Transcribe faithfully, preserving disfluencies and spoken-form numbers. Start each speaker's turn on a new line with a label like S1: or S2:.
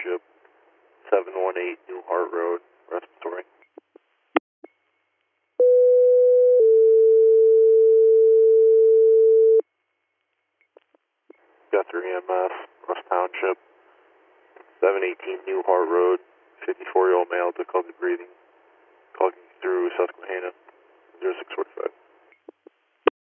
S1: Township, seven one eight New Hart Road, respiratory. Guthrie E M S, West Township, seven eighteen New Hart Road, fifty-four-year-old male, difficulty breathing, calling through Susquehanna, zero six four five.